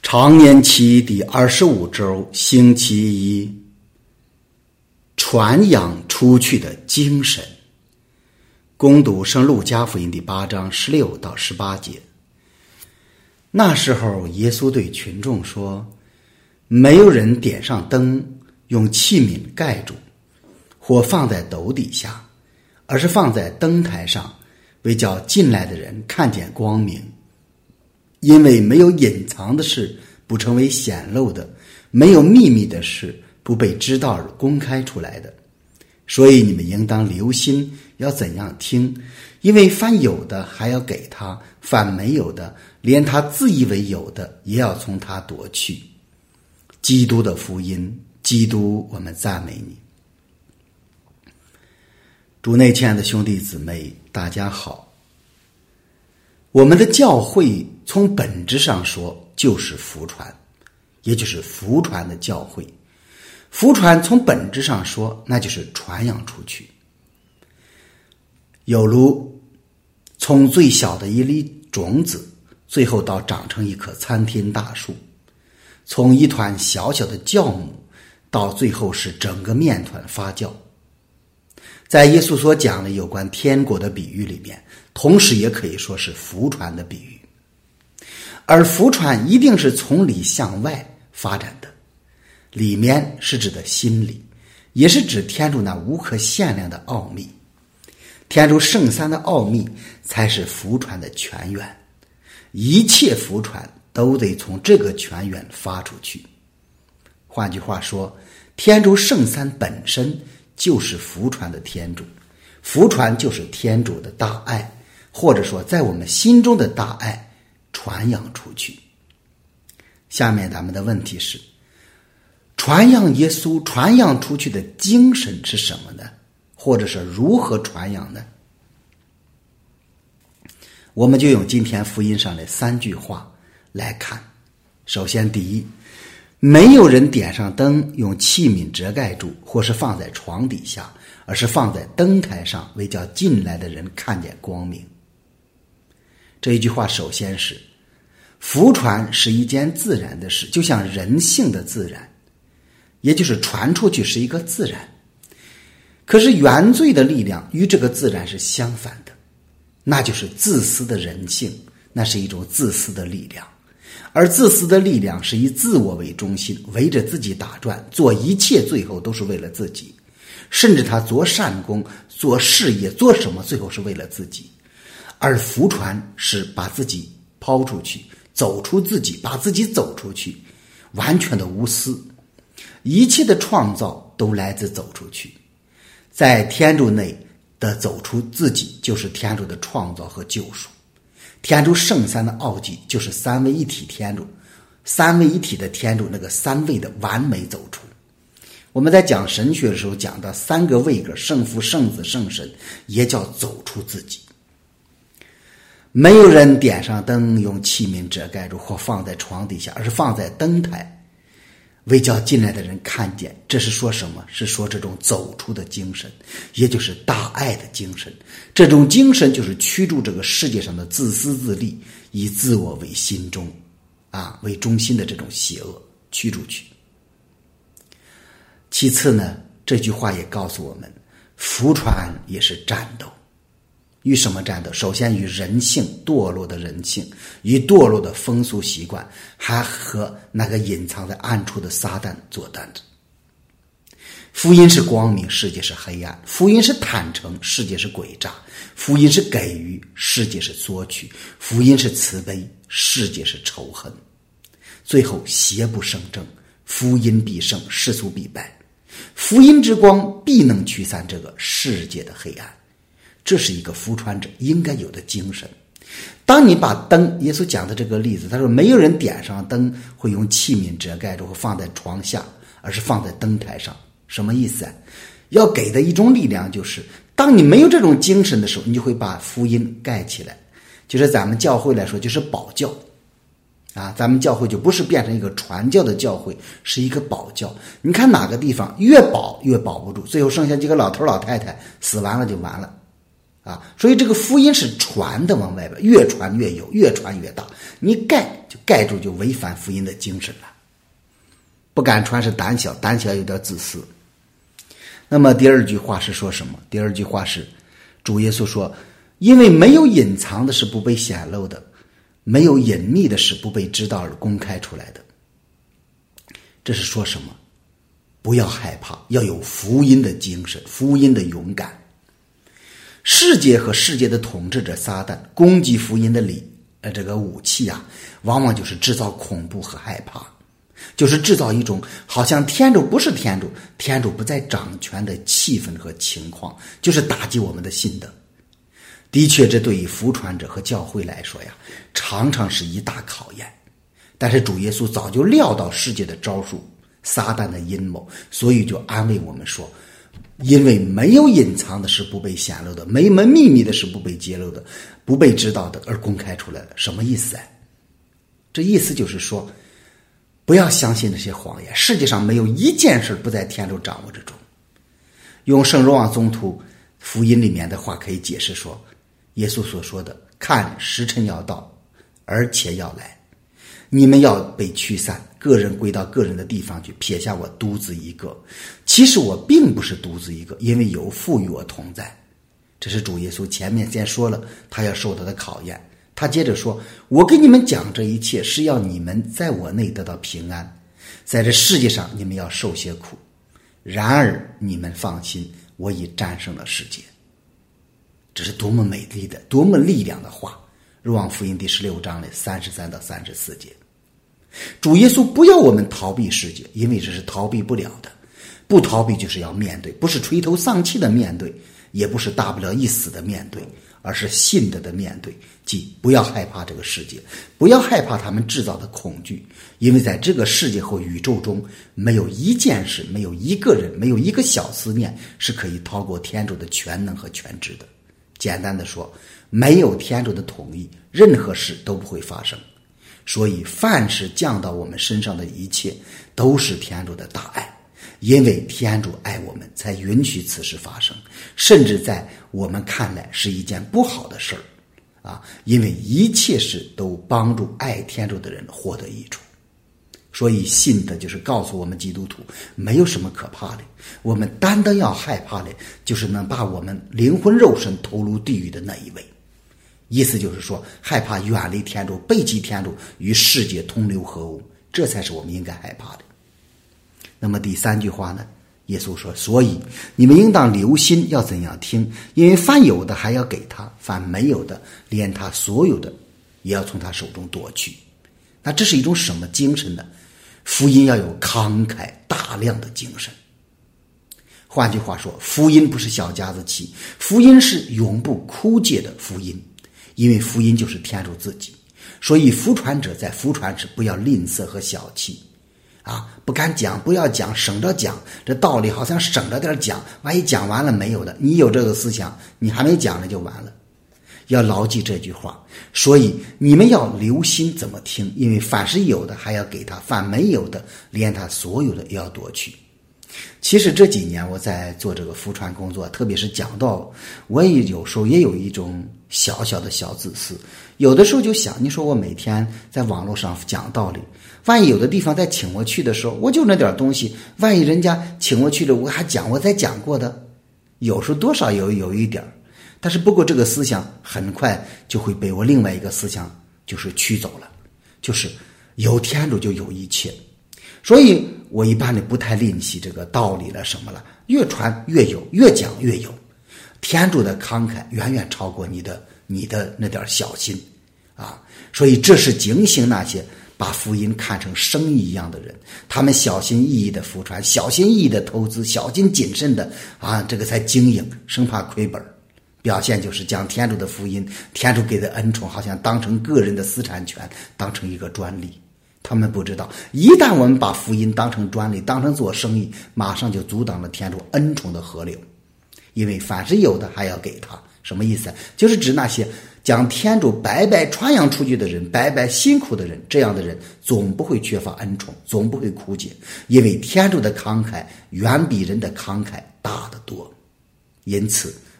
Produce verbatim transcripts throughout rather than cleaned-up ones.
常年期第二十五周，星期一，传扬出去的精神。攻读圣路加福音第八章十六到十八节。那时候耶稣对群众说，没有人点上灯，用器皿盖住，或放在斗底下，而是放在灯台上，为叫进来的人看见光明。因为没有隐藏的事不成为显露的，没有秘密的事不被知道而公开出来的。所以你们应当留心要怎样听，因为凡有的还要给他，凡没有的，连他自以为有的也要从他夺去。基督的福音，基督，我们赞美你。主内亲爱的兄弟姊妹，大家好。我们的教会从本质上说就是福传，也就是福传的教会。福传从本质上说，那就是传扬出去。有如从最小的一粒种子，最后到长成一棵参天大树；从一团小小的酵母，到最后是整个面团发酵。在耶稣所讲的有关天国的比喻里面，同时也可以说是福传的比喻。而福传一定是从里向外发展的，里面是指的心理，也是指天主那无可限量的奥秘。天主圣三的奥秘才是福传的泉源，一切福传都得从这个泉源发出去。换句话说，天主圣三本身就是福传的天主，福传就是天主的大爱，或者说在我们心中的大爱传扬出去。下面咱们的问题是，传扬耶稣传扬出去的精神是什么呢？或者是如何传扬呢？我们就用今天福音上的三句话来看。首先，第一，没有人点上灯，用器皿遮盖住，或是放在床底下，而是放在灯台上，为叫进来的人看见光明。这一句话首先是，福传是一件自然的事，就像人性的自然，也就是传出去是一个自然。可是原罪的力量与这个自然是相反的，那就是自私的人性，那是一种自私的力量。而自私的力量是以自我为中心，围着自己打转，做一切最后都是为了自己，甚至他做善功、做事业、做什么最后是为了自己。而福传是把自己抛出去，走出自己，把自己走出去，完全的无私。一切的创造都来自走出去，在天主内的走出自己就是天主的创造和救赎。天主圣三的奥迹就是三位一体天主，三位一体的天主那个三位的完美走出。我们在讲神学的时候讲到三个位格，圣父、圣子、圣神，也叫走出自己。没有人点上灯，用器皿遮盖住或放在床底下，而是放在灯台，为叫进来的人看见。这是说什么？是说这种走出的精神，也就是大爱的精神。这种精神就是驱逐这个世界上的自私自利，以自我为心中啊为中心的这种邪恶驱逐去。其次呢，这句话也告诉我们，福传也是战斗。与什么战斗？首先与人性，堕落的人性，与堕落的风俗习惯，还和那个隐藏在暗处的撒旦作战着。福音是光明，世界是黑暗；福音是坦诚，世界是诡诈；福音是给予，世界是索取；福音是慈悲，世界是仇恨。最后，邪不胜正，福音必胜，世俗必败。福音之光必能驱散这个世界的黑暗。这是一个福传者应该有的精神。当你把灯，耶稣讲的这个例子，他说没有人点上灯会用器皿遮盖住或放在床下，而是放在灯台上。什么意思啊？要给的一种力量就是，当你没有这种精神的时候，你就会把福音盖起来。就是咱们教会来说，就是保教啊，咱们教会就不是变成一个传教的教会，是一个保教。你看哪个地方越保越保不住，最后剩下几个老头老太太，死完了就完了啊，所以这个福音是传的往外边，越传越有，越传越大。你盖就盖住，就违反福音的精神了。不敢传是胆小，胆小有点自私。那么第二句话是说什么？第二句话是主耶稣说，因为没有隐藏的是不被显露的，没有隐秘的是不被知道而公开出来的。这是说什么？不要害怕，要有福音的精神，福音的勇敢。世界和世界的统治者撒旦攻击福音的理呃这个武器啊，往往就是制造恐怖和害怕，就是制造一种好像天主不是天主，天主不再掌权的气氛和情况，就是打击我们的信德。的确，这对于福传者和教会来说呀，常常是一大考验。但是主耶稣早就料到世界的招数，撒旦的阴谋，所以就安慰我们说，因为没有隐藏的是不被显露的，没门秘密的是不被揭露的，不被知道的而公开出来了。什么意思啊？这意思就是说，不要相信那些谎言，世界上没有一件事不在天主掌握之中。用圣若望宗徒福音里面的话可以解释说，耶稣所说的，看时辰要到，而且要来，你们要被驱散，个人归到个人的地方去，撇下我独自一个。其实我并不是独自一个，因为有父与我同在。这是主耶稣前面先说了他要受他的考验，他接着说，我给你们讲这一切是要你们在我内得到平安，在这世界上你们要受些苦，然而你们放心，我已战胜了世界。这是多么美丽的，多么力量的话。若望福音第十六章的三十三到三十四节，主耶稣不要我们逃避世界，因为这是逃避不了的。不逃避就是要面对，不是垂头丧气的面对，也不是大不了一死的面对，而是信的的面对。即不要害怕这个世界，不要害怕他们制造的恐惧，因为在这个世界和宇宙中，没有一件事，没有一个人，没有一个小思念是可以逃过天主的全能和全知的。简单的说，没有天主的统一，任何事都不会发生。所以凡是降到我们身上的一切都是天主的大爱，因为天主爱我们才允许此事发生，甚至在我们看来是一件不好的事儿啊，因为一切事都帮助爱天主的人获得益处。所以信的就是告诉我们基督徒没有什么可怕的，我们单单要害怕的就是能把我们灵魂肉身投入地狱的那一位。意思就是说，害怕远离天主，背弃天主，与世界同流合污，这才是我们应该害怕的。那么第三句话呢，耶稣说，所以你们应当留心要怎样听，因为凡有的还要给他，凡没有的连他所有的也要从他手中夺去。那这是一种什么精神呢？福音要有慷慨大量的精神。换句话说，福音不是小家子气，福音是永不枯竭的福音，因为福音就是天主自己。所以福传者在福传时不要吝啬和小气啊，不敢讲，不要讲，省着讲，这道理好像省着点讲，万一讲完了没有的，你有这个思想，你还没讲了就完了。要牢记这句话，所以你们要留心怎么听，因为凡是有的还要给他，凡没有的连他所有的也要夺去。其实这几年我在做这个福传工作，特别是讲道，我也有时候也有一种小小的小自私。有的时候就想，你说我每天在网络上讲道理，万一有的地方再请我去的时候，我就那点东西，万一人家请我去了，我还讲我再讲过的，有时候多少有有一点。但是不过这个思想很快就会被我另外一个思想就是驱走了，就是有天主就有一切。所以我一般的不太吝惜这个道理了什么了，越传越有，越讲越有。天主的慷慨远远超过你的你的那点小心啊！所以这是警醒那些把福音看成生意一样的人，他们小心翼翼的福传，小心翼翼的投资，小心谨慎的啊，这个才经营，生怕亏本。表现就是将天主的福音，天主给的恩宠好像当成个人的私产权，当成一个专利。他们不知道，一旦我们把福音当成专利，当成做生意，马上就阻挡了天主恩宠的河流。因为凡是有的还要给他，什么意思？就是指那些将天主白白传扬出去的人，白白辛苦的人，这样的人总不会缺乏恩宠，总不会枯竭，因为天主的慷慨远比人的慷慨大得多。因此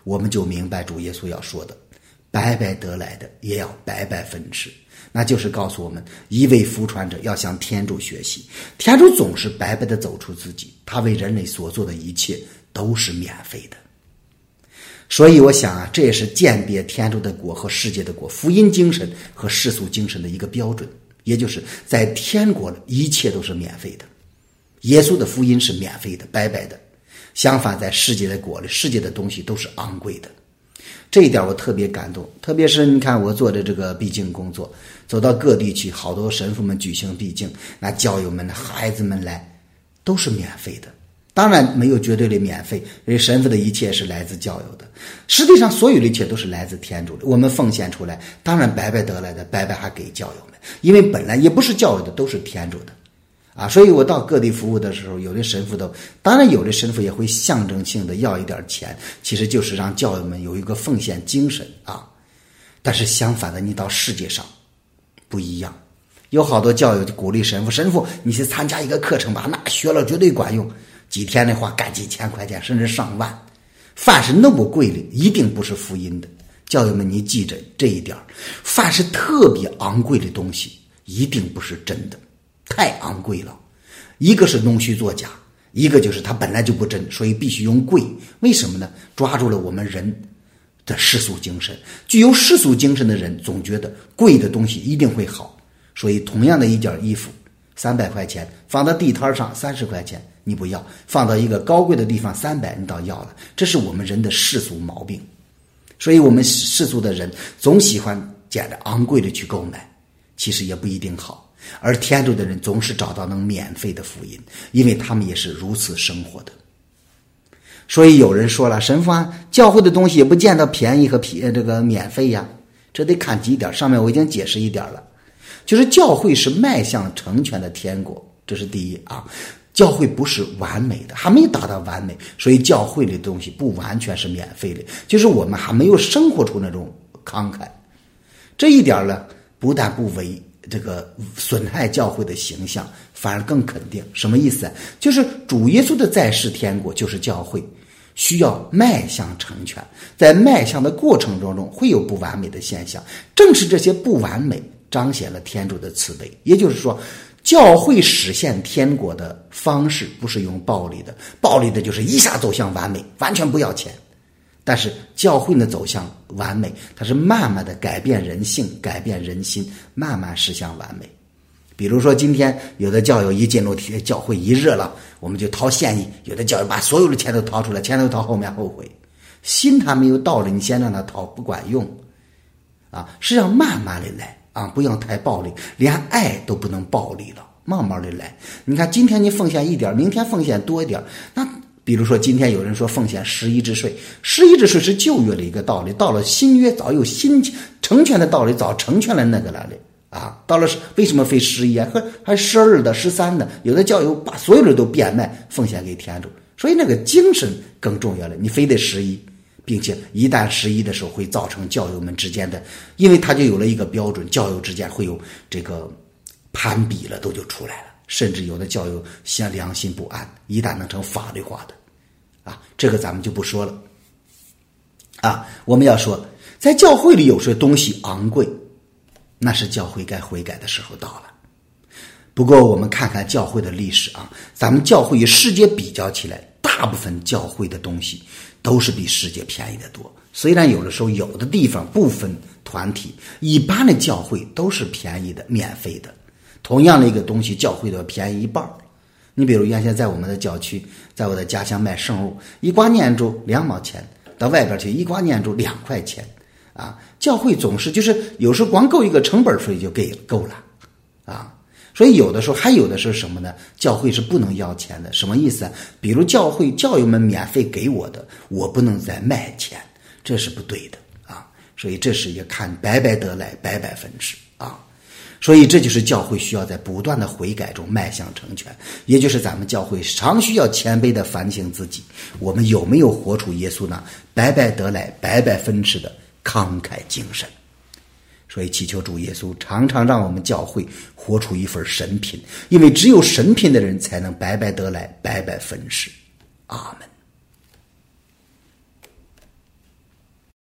我们就明白主耶稣要说的，白白得来的也要白白分吃，那就是告诉我们，一位福传者要向天主学习，天主总是白白的走出自己，他为人类所做的一切都是免费的。所以我想啊，这也是鉴别天主的国和世界的国，福音精神和世俗精神的一个标准，也就是在天国里一切都是免费的，耶稣的福音是免费的，白白的。相反，在世界的国里，世界的东西都是昂贵的。这一点我特别感动，特别是你看我做的这个闭境工作，走到各地去，好多神父们举行闭境，那教友们孩子们来都是免费的。当然没有绝对的免费，因为神父的一切是来自教友的，实际上所有的一切都是来自天主的，我们奉献出来，当然白白得来的白白还给教友们，因为本来也不是教友的，都是天主的啊。所以我到各地服务的时候，有的神父都，当然有的神父也会象征性的要一点钱，其实就是让教友们有一个奉献精神啊。但是相反的，你到世界上不一样，有好多教友就鼓励神父，神父你去参加一个课程吧，那学了绝对管用，几天的话干几千块钱甚至上万，凡是那么贵的一定不是福音的。教友们你记着这一点，凡是特别昂贵的东西一定不是真的，太昂贵了，一个是弄虚作假，一个就是它本来就不真，所以必须用贵。为什么呢？抓住了我们人的世俗精神，具有世俗精神的人总觉得贵的东西一定会好，所以同样的一件衣服三百块钱放到地摊上三十块钱你不要，放到一个高贵的地方三百你倒要了，这是我们人的世俗毛病。所以我们世俗的人总喜欢捡着昂贵的去购买，其实也不一定好。而天主的人总是找到能免费的福音，因为他们也是如此生活的。所以有人说了，神父啊，教会的东西也不见得便宜和便这个免费呀，这得看几点，上面我已经解释一点了，就是教会是迈向成全的天国，这是第一啊。教会不是完美的，还没达到完美，所以教会的东西不完全是免费的，就是我们还没有生活出那种慷慨。这一点呢，不但不为这个损害教会的形象，反而更肯定。什么意思？就是主耶稣的在世天国就是教会需要迈向成全，在迈向的过程当中会有不完美的现象，正是这些不完美彰显了天主的慈悲。也就是说，教会实现天国的方式不是用暴力的，暴力的就是一下走向完美，完全不要钱。但是教会呢走向完美，它是慢慢的改变人性，改变人心，慢慢实现完美。比如说今天有的教友一进入教会一热了，我们就掏现金，有的教友把所有的钱都掏出来，钱都掏后面后悔，心还没有到了，你先让他掏不管用啊，是要慢慢的来啊，不要太暴力，连爱都不能暴力了，慢慢的来。你看今天你奉献一点，明天奉献多一点，那比如说今天有人说奉献十一之税，十一之税是旧约的一个道理，到了新约早有新成全的道理，早成全了那个来了啊。到了为什么非十一啊？还十二的十三的，有的教友把所有的都变卖奉献给天主，所以那个精神更重要了，你非得十一，并且一旦十一的时候会造成教友们之间的，因为他就有了一个标准，教友之间会有这个攀比了，都就出来了，甚至有的教友像良心不安，一旦能成法律化的啊，这个咱们就不说了啊。我们要说在教会里有些东西昂贵，那是教会该悔改的时候到了。不过我们看看教会的历史啊，咱们教会与世界比较起来，大部分教会的东西都是比世界便宜的多。虽然有的时候有的地方部分团体，一般的教会都是便宜的免费的，同样的一个东西教会都要便宜一半。你比如原先在我们的郊区，在我的家乡卖圣物，一挂念珠两毛钱，到外边去一挂念珠两块钱啊。教会总是就是有时候光够一个成本费就给够了啊。所以有的时候还有的是什么呢？教会是不能要钱的。什么意思啊？比如教会教友们免费给我的，我不能再卖钱，这是不对的啊。所以这是也看白白得来白白分吃啊。所以这就是教会需要在不断的悔改中迈向成全，也就是咱们教会常需要谦卑的反省自己，我们有没有活出耶稣那白白得来白白分吃的慷慨精神。所以祈求主耶稣常常让我们教会活出一份神品，因为只有神品的人才能白白得来白白分食。阿们。